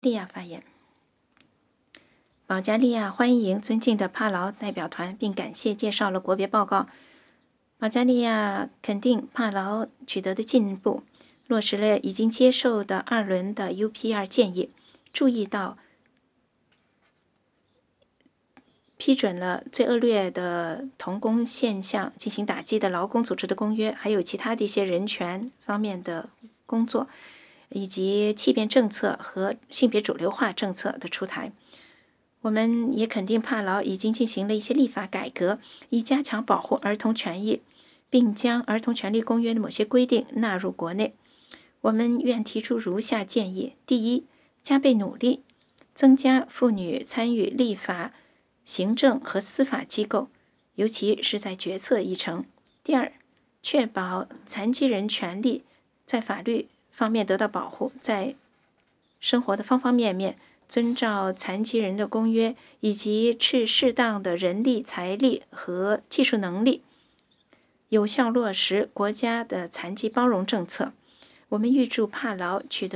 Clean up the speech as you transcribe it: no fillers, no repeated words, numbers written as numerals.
利亚发言。保加利亚欢迎尊敬的帕劳代表团，并感谢介绍了国别报告。保加利亚肯定帕劳取得的进步，落实了已经接受的2轮的 UPR 建议，注意到批准了最恶劣的童工现象进行打击的劳工组织的公约，还有其他的一些人权方面的工作，以及弃变政策和性别主流化政策的出台。我们也肯定帕劳已经进行了一些立法改革，以加强保护儿童权益，并将儿童权利公约的某些规定纳入国内。我们愿提出如下建议：第一，加倍努力，增加妇女参与立法、行政和司法机构，尤其是在决策议程。第二，确保残疾人权利在法律方面得到保护，在生活的方方面面遵照残疾人的公约，以及适当的人力、财力和技术能力，有效落实国家的残疾包容政策。我们预祝帕劳取得